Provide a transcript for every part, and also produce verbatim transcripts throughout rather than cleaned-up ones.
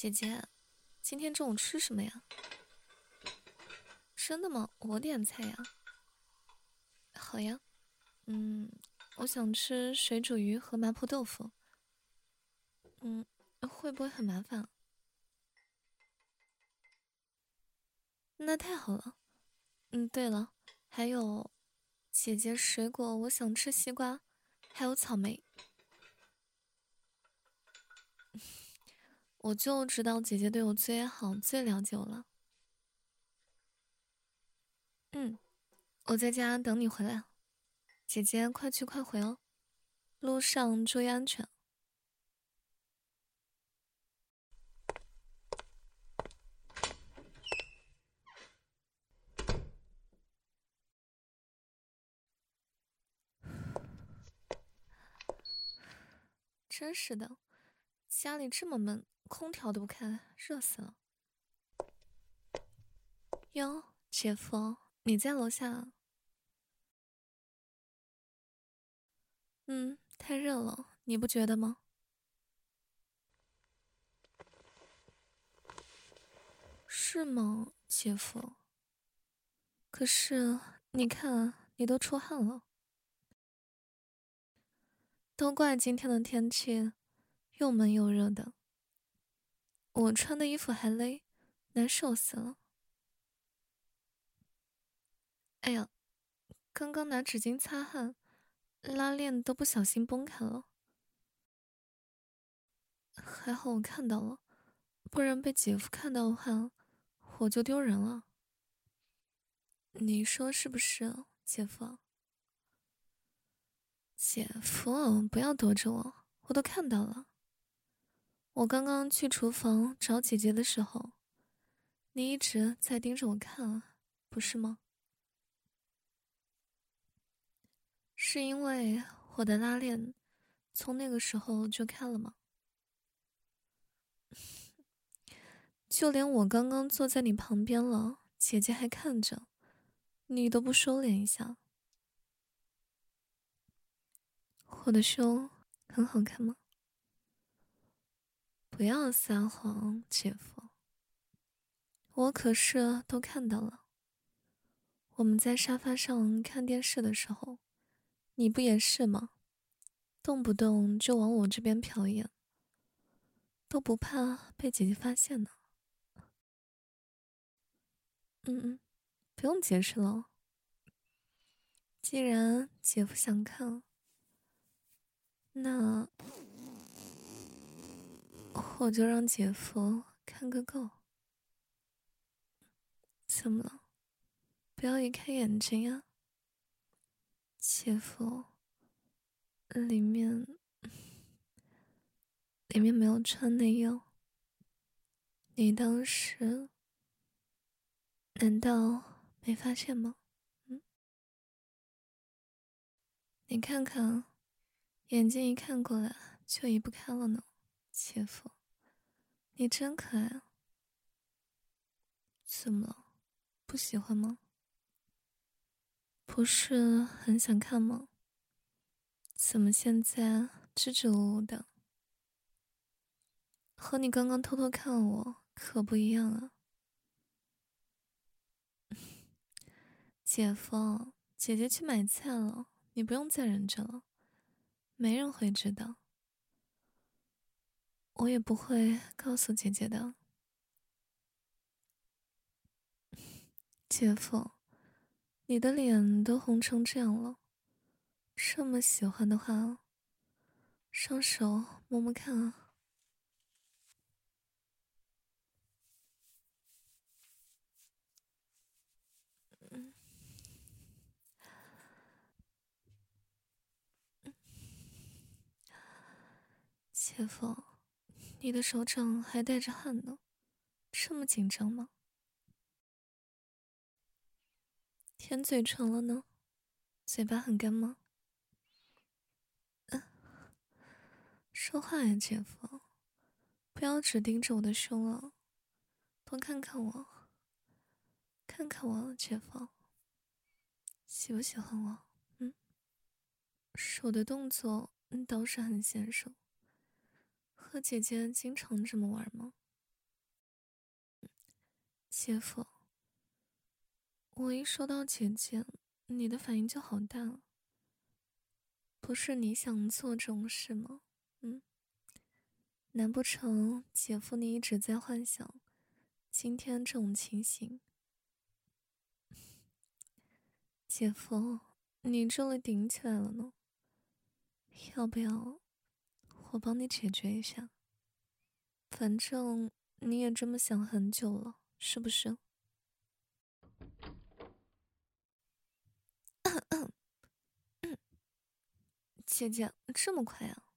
姐姐，今天中午吃什么呀？真的吗？我点菜呀。好呀。嗯，我想吃水煮鱼和麻婆豆腐。嗯，会不会很麻烦？那太好了。嗯，对了，还有，姐姐水果我想吃西瓜，还有草莓。我就知道姐姐对我最好，最了解我了。嗯，我在家等你回来。姐姐快去快回哦，路上注意安全。真是的，家里这么闷，空调都不开，热死了。哟，姐夫，你在楼下啊？嗯，太热了，你不觉得吗？是吗，姐夫？可是你看，你都出汗了。都怪今天的天气又闷又热的，我穿的衣服还勒，难受死了。哎呀，刚刚拿纸巾擦汗，拉链都不小心崩开了，还好我看到了，不然被姐夫看到的话，我就丢人了。你说是不是，姐夫？姐夫，不要躲着我，我都看到了。我刚刚去厨房找姐姐的时候，你一直在盯着我看啊，不是吗？是因为我的拉链从那个时候就开了吗？就连我刚刚坐在你旁边了，姐姐还看着，你都不收敛一下。我的胸很好看吗？不要撒谎，姐夫，我可是都看到了。我们在沙发上看电视的时候，你不也是吗？动不动就往我这边瞟眼，都不怕被姐姐发现呢。嗯嗯，不用解释了。既然姐夫想看，那我就让姐夫看个够。怎么了？不要移开眼睛呀，姐夫。里面里面没有穿内衣，你当时难道没发现吗？嗯，你看看，眼睛一看过来就移不开了呢。姐夫，你真可爱啊。怎么了？不喜欢吗？不是很想看吗？怎么现在支支吾吾的？和你刚刚偷偷看我可不一样啊。姐夫，姐姐去买菜了，你不用再忍着了，没人会知道，我也不会告诉姐姐的。姐夫，你的脸都红成这样了，这么喜欢的话，上手摸摸看啊。姐夫，你的手掌还带着汗呢，这么紧张吗？舔嘴唇了呢？嘴巴很干吗？说话呀，姐夫，不要只盯着我的胸了，多看看我，看看我，姐夫，喜不喜欢我？嗯，手的动作嗯倒是很娴熟，和姐姐经常这么玩吗？ 姐夫，我一说到姐姐，你的反应就好大了。不是你想做这种事吗？嗯，难不成姐夫你一直在幻想今天这种情形？姐夫，你这里顶起来了呢，要不要我帮你解决一下？反正你也这么想很久了，是不是？姐姐，这么快啊？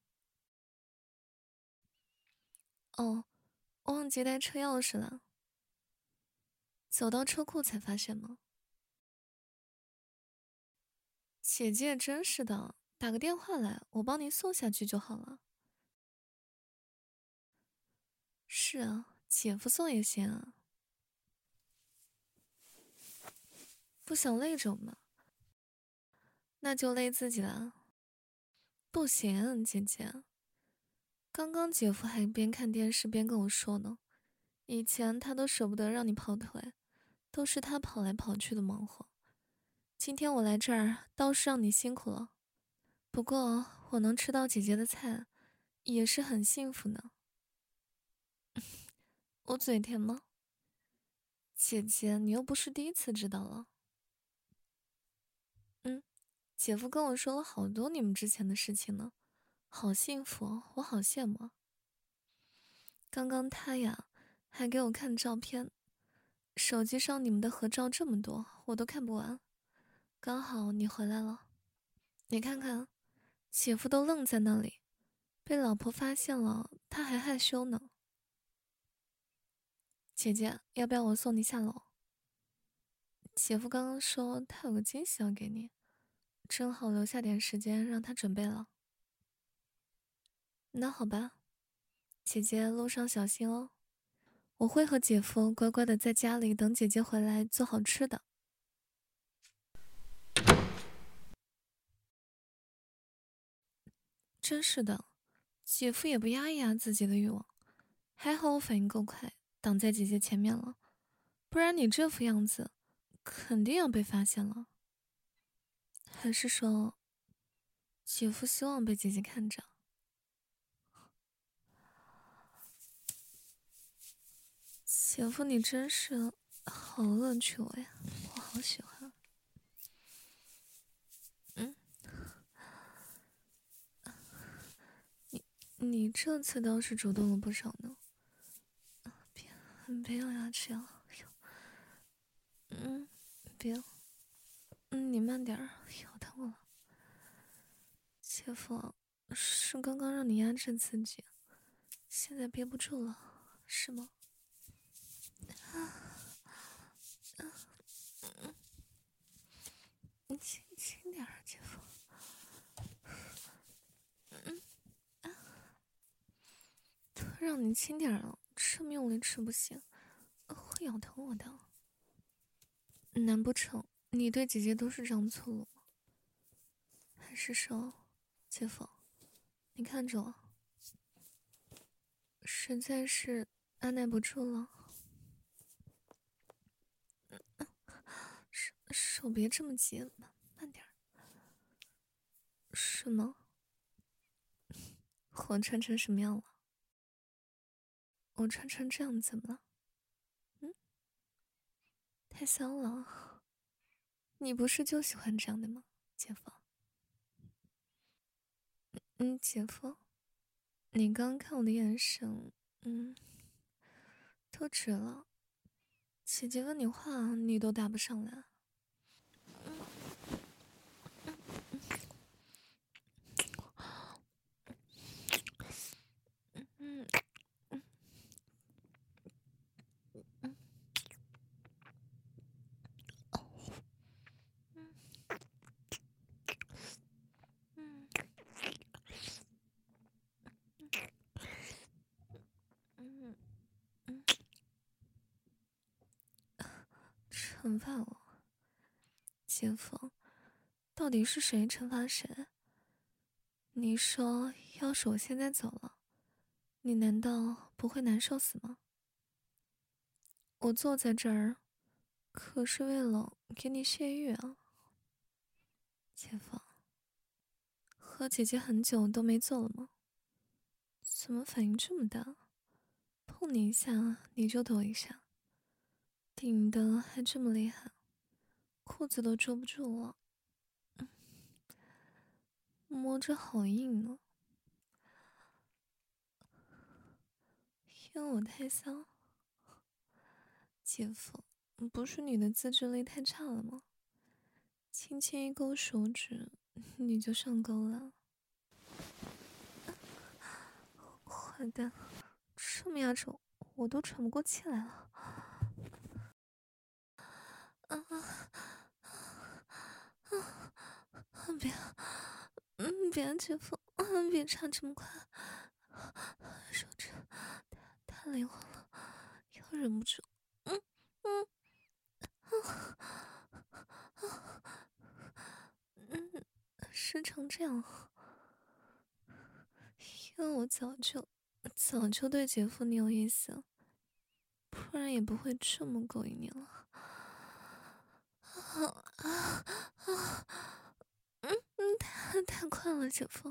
哦，我忘记带车钥匙了，走到车库才发现吗？姐姐真是的，打个电话来，我帮您送下去就好了。是啊，姐夫送也行啊，不想累着吗？那就累自己了。不行，姐姐，刚刚姐夫还边看电视边跟我说呢，以前他都舍不得让你跑腿，都是他跑来跑去的忙活。今天我来这儿倒是让你辛苦了，不过我能吃到姐姐的菜，也是很幸福呢。我嘴甜吗？姐姐，你又不是第一次知道了。嗯，姐夫跟我说了好多你们之前的事情呢，好幸福哦，我好羡慕啊。刚刚他呀，还给我看照片，手机上你们的合照这么多，我都看不完。刚好你回来了，你看看，姐夫都愣在那里，被老婆发现了，他还害羞呢。姐姐，要不要我送你下楼？姐夫刚刚说他有个惊喜要给你，正好留下点时间让他准备了。那好吧，姐姐路上小心哦。我会和姐夫乖乖的在家里等姐姐回来做好吃的。真是的，姐夫也不压抑压自己的欲望，还好我反应够快，挡在姐姐前面了，不然你这副样子，肯定要被发现了。还是说，姐夫希望被姐姐看着？姐夫，你真是好恶趣味呀，我好喜欢。嗯，你你这次倒是主动了不少呢。别别咬牙齿了，嗯，别，嗯，你慢点儿，咬疼我了。姐夫，是刚刚让你压制自己，现在憋不住了，是吗？你轻轻点儿，姐夫。都让你轻点儿了，这么用力吃不行，会咬疼我的。难不成你对姐姐都是这样粗鲁吗？还是说，姐夫，你看着我，实在是按耐不住了？手手别这么急，慢慢点儿。是吗？我穿成什么样了？我穿成这样怎么了？嗯，太骚了。你不是就喜欢这样的吗，姐夫？嗯，姐夫，你刚刚看我的眼神，嗯，都直了。姐姐问你话，你都答不上来。嗯嗯嗯嗯嗯，惩罚我，姐夫，到底是谁惩罚谁？你说，要是我现在走了，你难道不会难受死吗？ 我坐在这儿，可是为了给你泄欲啊。姐夫，和姐姐很久都没做了吗？怎么反应这么大？碰你一下你就抖一下，顶的还这么厉害，裤子都遮不住了。嗯、摸着好硬呢。因为我太骚。姐夫，不是你的自制力太差了吗？轻轻一勾手指，你就上钩了。坏蛋，这么压着我都喘不过气来了。啊啊啊！别，嗯，别，姐夫，嗯，别插这么快，手指太太灵活了，又忍不住。嗯嗯啊嗯，是成这样。因为我早就早就对姐夫你有意思，不然也不会这么勾引你了。啊啊啊！嗯嗯，太太快了，姐夫。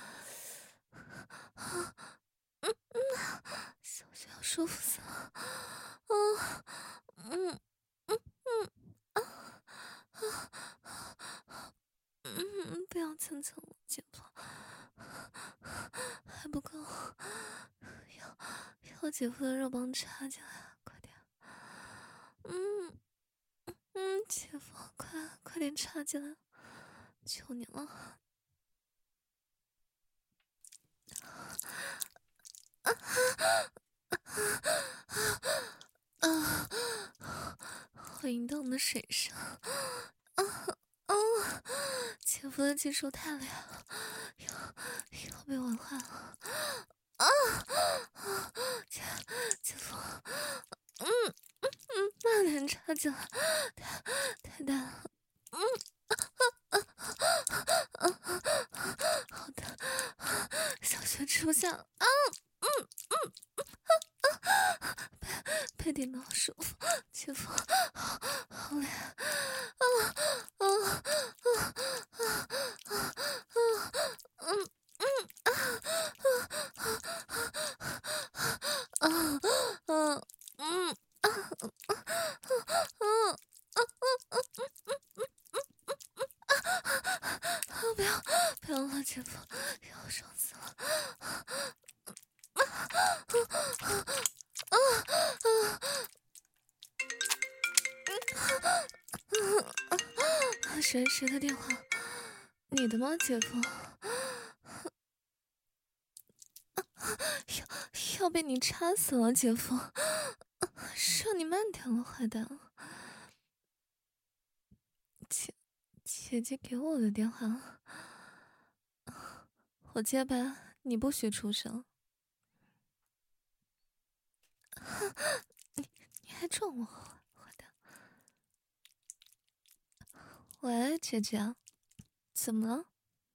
啊嗯嗯，小雪要舒服死了。啊嗯嗯嗯啊啊嗯，不要蹭蹭我，姐夫，还不够，要要姐夫的肉棒插进来，快点。嗯嗯，姐夫，快快点插进来，求你了。啊啊啊！好淫荡的水声。啊啊！姐夫的技术太厉害了，要要被玩坏了。啊啊！姐姐夫，嗯嗯嗯，慢点插进来，太太大了。嗯啊啊啊啊！好的，小雪吃不下了。啊嗯嗯啊啊！被被顶到舒服，姐夫，好好厉害。啊啊啊啊啊啊！嗯嗯啊啊啊啊啊嗯啊啊啊啊啊！不要不要了，姐夫，要爽死了。啊啊啊啊！谁谁的电话？你的吗，姐夫？要要被你插死了，姐夫！让你慢点了，坏蛋！姐姐姐给我的电话，我接吧，你不许出声。你你还撞我，坏蛋！喂，姐姐，怎么了？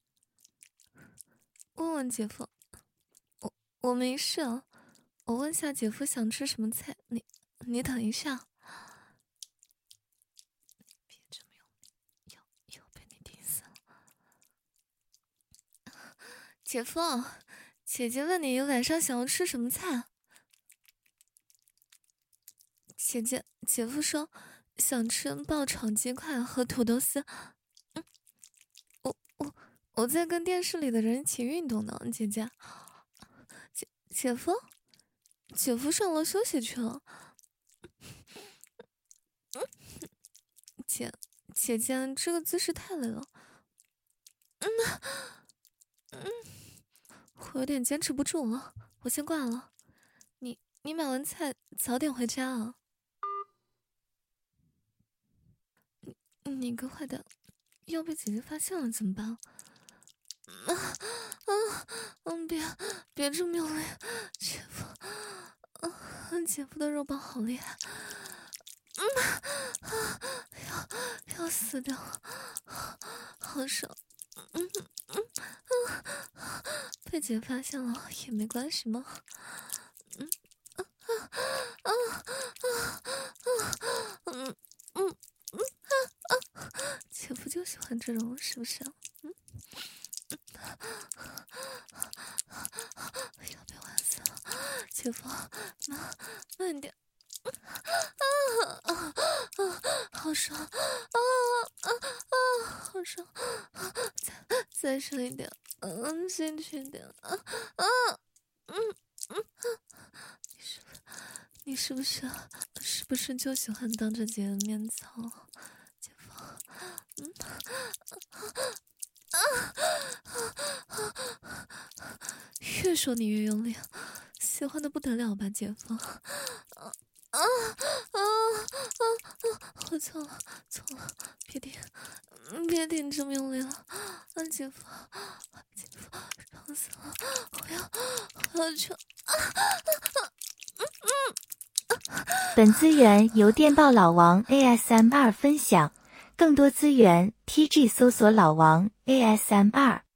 问问姐夫，我我没事啊。我问下姐夫想吃什么菜，你你等一下。别这么用力，要要被你顶死了。姐夫，姐姐问你晚上想要吃什么菜？姐姐，姐夫说想吃爆炒鸡块和土豆丝。嗯，我我我在跟电视里的人一起运动呢，姐姐。姐姐夫，姐夫上楼休息去了。嗯，姐姐姐，这个姿势太累了。嗯嗯，我有点坚持不住了，我先挂了。你你买完菜早点回家啊。你你个坏蛋，要被姐姐发现了怎么办？啊啊！嗯，别别这么用力，姐夫，啊，姐夫的肉棒好厉害。嗯啊，要要死掉了，好爽。嗯嗯嗯，被姐发现了也没关系吗？嗯啊啊啊啊啊！嗯嗯嗯啊啊！姐夫就喜欢这种，是不是？嗯嗯，要被玩死了！姐夫，慢慢点。啊啊啊！好爽！啊啊啊！好爽！再再深一点，嗯，进去一点。啊啊嗯嗯，你是不是你是不是是不是就喜欢当着姐的面操？姐夫，嗯啊啊啊！越说你越用力，喜欢的不得了吧，姐夫？啊啊啊啊啊！我错了，错了，别顶，别顶这么用力了，啊，姐夫，姐夫，爽死了！我要，我要去！啊啊啊！嗯嗯。 本资源由电报老王 A S M R 分享，更多资源 T G 搜索老王 A S M R。